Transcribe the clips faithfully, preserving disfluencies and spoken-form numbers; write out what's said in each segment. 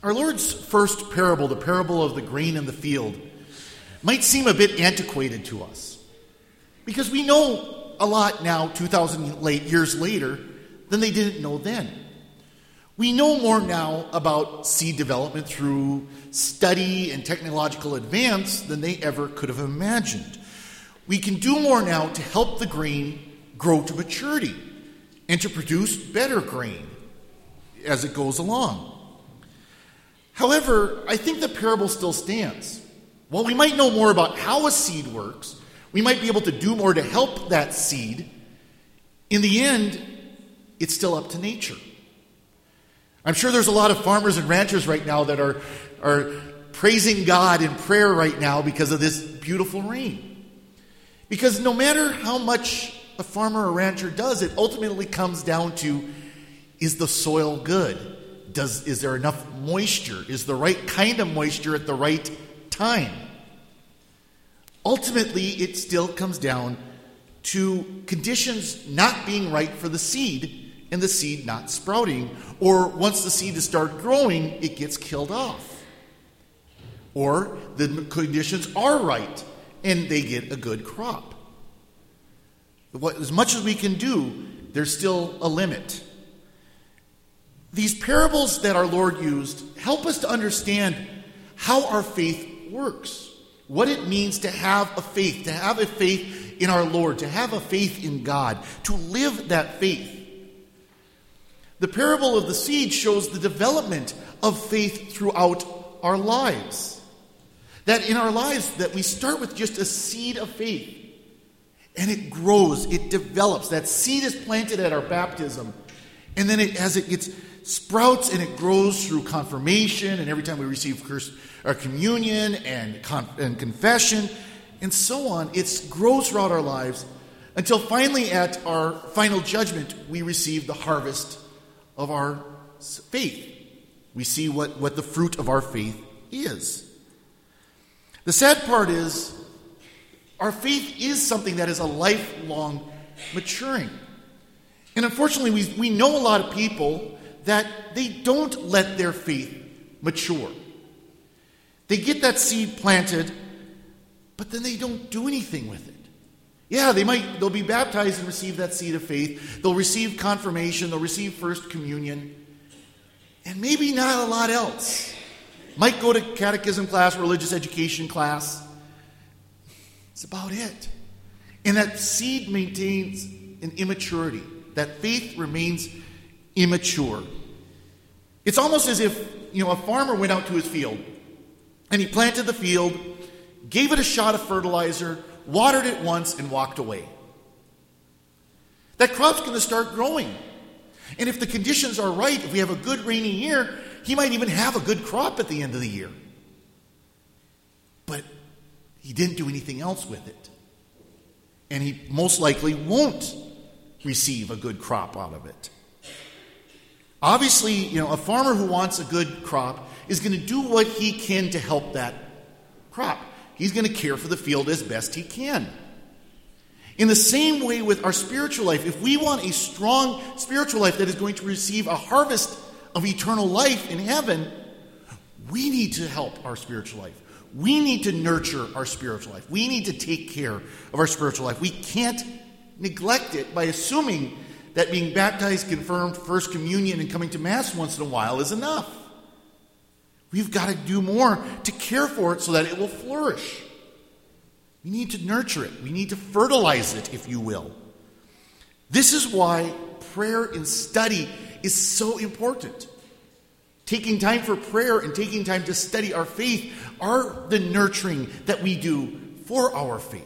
Our Lord's first parable, the parable of the grain in the field, might seem a bit antiquated to us because we know a lot now, two thousand years later, than they didn't know then. We know more now about seed development through study and technological advance than they ever could have imagined. We can do more now to help the grain grow to maturity and to produce better grain as it goes along. However, I think the parable still stands. While we might know more about how a seed works, we might be able to do more to help that seed. In the end, it's still up to nature. I'm sure there's a lot of farmers and ranchers right now that are, are praising God in prayer right now because of this beautiful rain. Because no matter how much a farmer or rancher does, it ultimately comes down to, is the soil good? Does, is there enough moisture? Is the right kind of moisture at the right time? Ultimately, it still comes down to conditions not being right for the seed and the seed not sprouting. Or once the seed has started growing, it gets killed off. Or the conditions are right and they get a good crop. What, as much as we can do, there's still a limit. These parables that our Lord used help us to understand how our faith works, what it means to have a faith, to have a faith in our Lord, to have a faith in God, to live that faith. The parable of the seed shows the development of faith throughout our lives. That in our lives, that we start with just a seed of faith, and it grows, it develops. That seed is planted at our baptism, and then it, as it gets sprouts and it grows through confirmation, and every time we receive our communion and, con- and confession, and so on, it grows throughout our lives until finally at our final judgment, we receive the harvest of our faith. We see what, what the fruit of our faith is. The sad part is, our faith is something that is a lifelong maturing. And unfortunately, we, we know a lot of people that they don't let their faith mature. They get that seed planted, but then they don't do anything with it. Yeah, they might, they'll be baptized and receive that seed of faith. They'll receive confirmation, they'll receive first communion, and maybe not a lot else. Might go to catechism class, religious education class. It's about it. And that seed maintains an immaturity. That faith remains immature. It's almost as if, you know, a farmer went out to his field and he planted the field, gave it a shot of fertilizer, watered it once, and walked away. That crop's going to start growing. And if the conditions are right, if we have a good rainy year, he might even have a good crop at the end of the year. But he didn't do anything else with it. And he most likely won't receive a good crop out of it. Obviously, you know, a farmer who wants a good crop is going to do what he can to help that crop. He's going to care for the field as best he can. In the same way with our spiritual life, if we want a strong spiritual life that is going to receive a harvest of eternal life in heaven, we need to help our spiritual life. We need to nurture our spiritual life. We need to take care of our spiritual life. We can't neglect it by assuming that being baptized, confirmed, first communion, and coming to Mass once in a while is enough. We've got to do more to care for it so that it will flourish. We need to nurture it. We need to fertilize it, if you will. This is why prayer and study is so important. Taking time for prayer and taking time to study our faith are the nurturing that we do for our faith.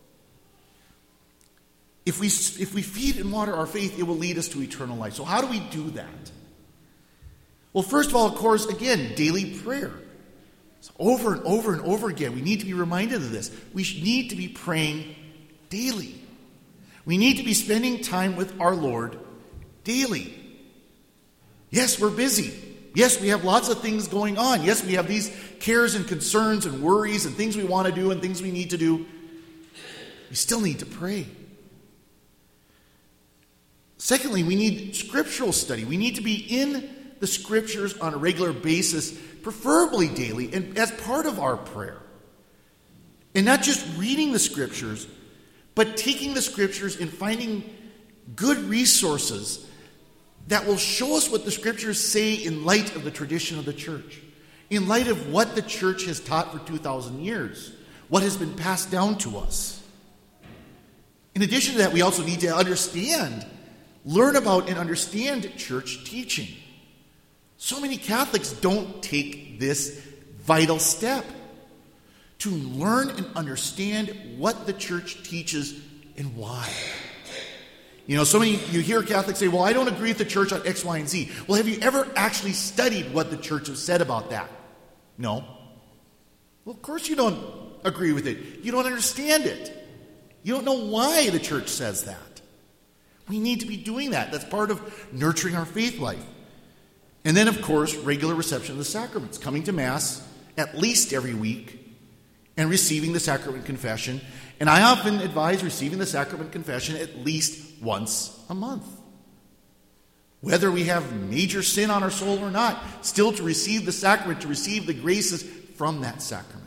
If we, if we feed and water our faith, it will lead us to eternal life. So how do we do that? Well, first of all, of course, again, daily prayer. So over and over and over again, we need to be reminded of this. We need to be praying daily. We need to be spending time with our Lord daily. Yes, we're busy. Yes, we have lots of things going on. Yes, we have these cares and concerns and worries and things we want to do and things we need to do. We still need to pray. Secondly, we need scriptural study. We need to be in the Scriptures on a regular basis, preferably daily, and as part of our prayer. And not just reading the Scriptures, but taking the Scriptures and finding good resources that will show us what the Scriptures say in light of the tradition of the church, in light of what the church has taught for two thousand years, what has been passed down to us. In addition to that, we also need to understand, learn about and understand church teaching. So many Catholics don't take this vital step to learn and understand what the church teaches and why. You know, so many, you hear Catholics say, well, I don't agree with the church on X, Y, and Z. Well, have you ever actually studied what the church has said about that? No. Well, of course you don't agree with it. You don't understand it. You don't know why the church says that. We need to be doing that. That's part of nurturing our faith life. And then, of course, regular reception of the sacraments, coming to Mass at least every week and receiving the sacrament confession. And I often advise receiving the sacrament confession at least once a month. Whether we have major sin on our soul or not, still to receive the sacrament, to receive the graces from that sacrament.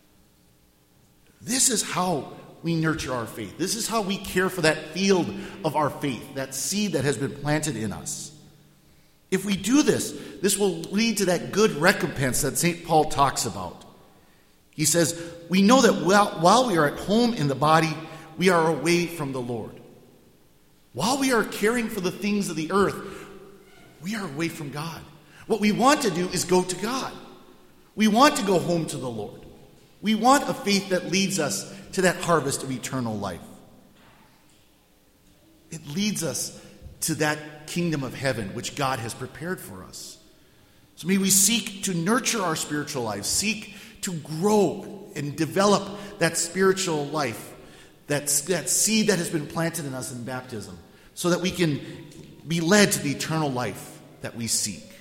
This is how we nurture our faith. This is how we care for that field of our faith, that seed that has been planted in us. If we do this, this will lead to that good recompense that Saint Paul talks about. He says, we know that while we are at home in the body, we are away from the Lord. While we are caring for the things of the earth, we are away from God. What we want to do is go to God. We want to go home to the Lord. We want a faith that leads us to that harvest of eternal life. It leads us to that kingdom of heaven which God has prepared for us. So may we seek to nurture our spiritual lives, seek to grow and develop that spiritual life, that, that seed that has been planted in us in baptism, so that we can be led to the eternal life that we seek.